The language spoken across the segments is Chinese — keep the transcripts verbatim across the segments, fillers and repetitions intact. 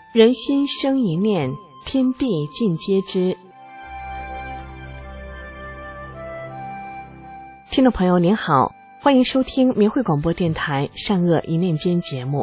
人心生一念，天地尽皆知。听众朋友您好，欢迎收听明慧广播电台善恶一念间节目。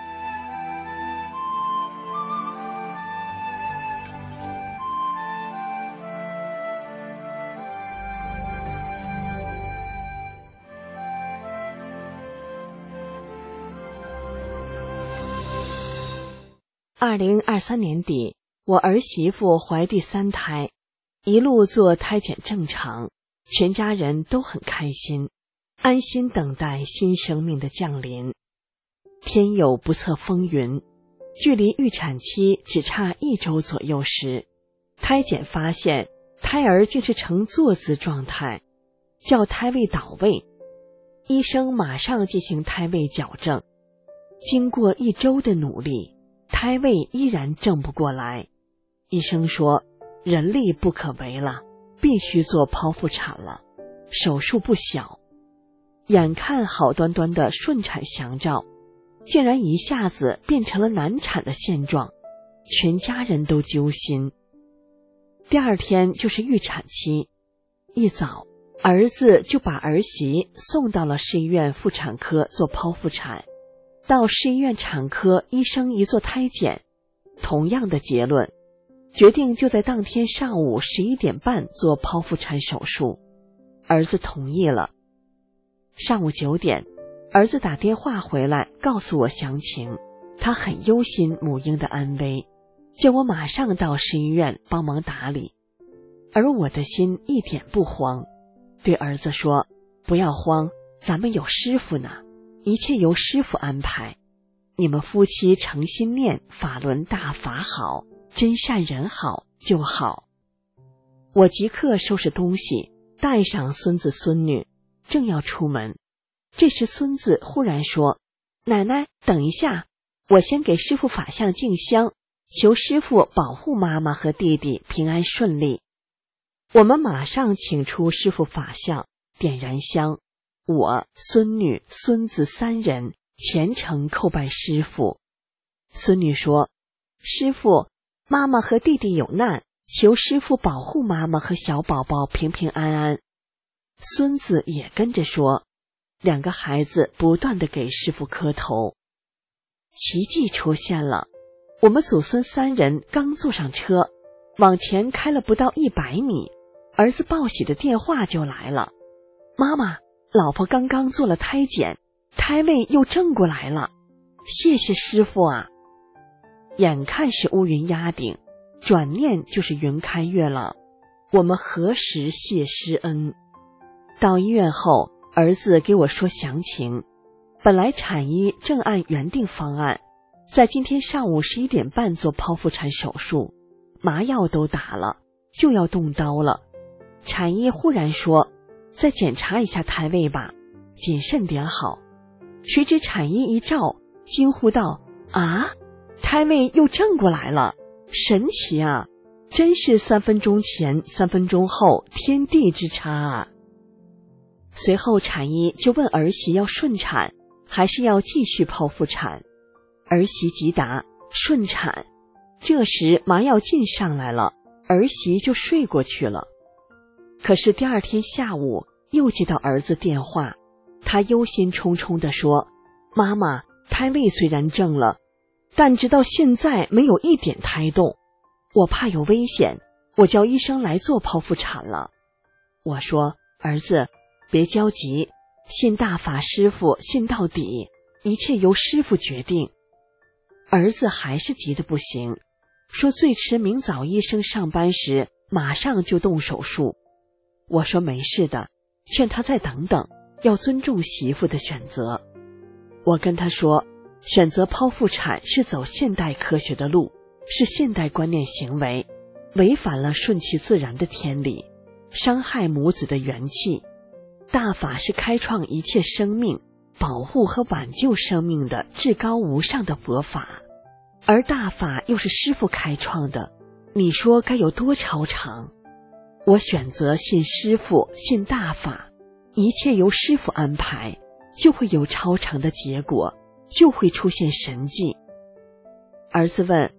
二零二三年底，我儿媳妇怀第三胎，一路做胎检正常，全家人都很开心，安心等待新生命的降临。天有不测风云，距离预产期只差一周左右时，胎检发现胎儿竟是呈坐姿状态，叫胎位倒位。医生马上进行胎位矫正，经过一周的努力，胎位依然正不过来。医生说人力不可为了，必须做剖腹产了，手术不小。眼看好端端的顺产祥兆，竟然一下子变成了难产的现状，全家人都揪心。第二天就是预产期，一早儿子就把儿媳送到了市医院妇产科做剖腹产。到市医院产科，医生一做胎检，同样的结论，决定就在当天上午十一点半做剖腹产手术。儿子同意了。上午九点，儿子打电话回来告诉我详情，他很忧心母婴的安危，叫我马上到市医院帮忙打理。而我的心一点不慌，对儿子说，不要慌，咱们有师傅呢，一切由师傅安排，你们夫妻诚心念法轮大法好，真善人好就好。我即刻收拾东西，带上孙子孙女，正要出门，这时孙子忽然说，奶奶等一下，我先给师父法像敬香，求师父保护妈妈和弟弟平安顺利。我们马上请出师父法像，点燃香，我、孙女、孙子三人虔诚叩拜师父。孙女说，师父，妈妈和弟弟有难，求师父保护妈妈和小宝宝平平安安。孙子也跟着说，两个孩子不断地给师父磕头。奇迹出现了，我们祖孙三人刚坐上车，往前开了不到一百米，儿子报喜的电话就来了，妈妈，老婆刚刚做了胎检，胎位又正过来了，谢谢师父啊。眼看是乌云压顶，转念就是云开月朗，我们何时谢师恩？到医院后，儿子给我说详情，本来产医正按原定方案，在今天上午十一点半做剖腹产手术，麻药都打了，就要动刀了。产医忽然说，再检查一下胎位吧，谨慎点好。谁知产医一照，惊呼道，啊，胎位又正过来了，神奇啊，真是三分钟前三分钟后，天地之差啊。随后产医就问儿媳要顺产还是要继续剖腹产，儿媳急答顺产。这时麻药劲上来了，儿媳就睡过去了。可是第二天下午又接到儿子电话，他忧心忡忡地说，妈妈，胎位虽然正了，但直到现在没有一点胎动，我怕有危险，我叫医生来做剖腹产了。我说，儿子别着急，信大法师父信到底，一切由师父决定。儿子还是急得不行，说最迟明早医生上班时马上就动手术。我说没事的，劝他再等等，要尊重媳妇的选择。我跟他说，选择剖腹产是走现代科学的路，是现代观念行为，违反了顺其自然的天理，伤害母子的元气。大法是开创一切生命，保护和挽救生命的至高无上的佛法，而大法又是师父开创的，你说该有多超常？我选择信师父，信大法，一切由师父安排，就会有超常的结果，就会出现神迹。儿子问，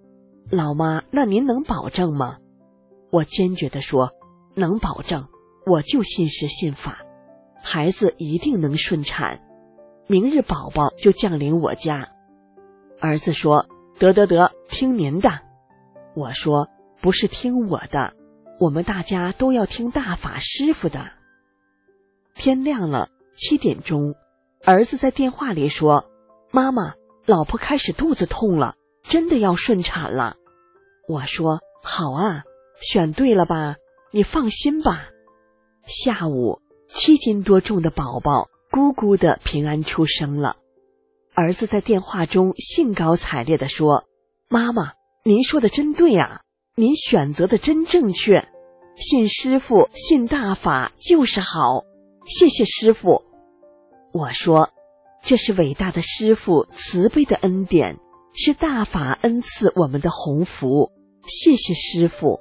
老妈，那您能保证吗？我坚决地说，能保证，我就信师信法，孩子一定能顺产，明日宝宝就降临我家。儿子说，得得得，听您的。我说，不是听我的，我们大家都要听大法师傅的。天亮了，七点钟，儿子在电话里说，妈妈，老婆开始肚子痛了，真的要顺产了。我说，好啊，选对了吧，你放心吧。下午，七斤多重的宝宝咕咕的平安出生了。儿子在电话中兴高采烈地说，妈妈，您说的真对啊，您选择的真正确，信师傅信大法就是好，谢谢师傅。我说，这是伟大的师傅慈悲的恩典，是大法恩赐我们的鸿福，谢谢师傅。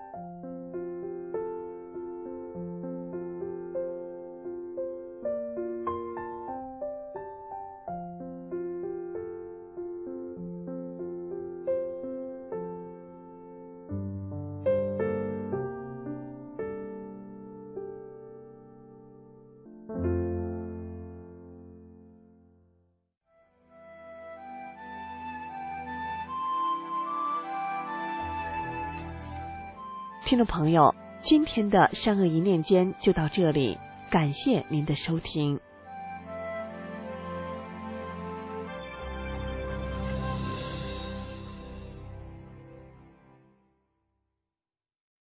听众朋友，今天的善恶一念间就到这里，感谢您的收听。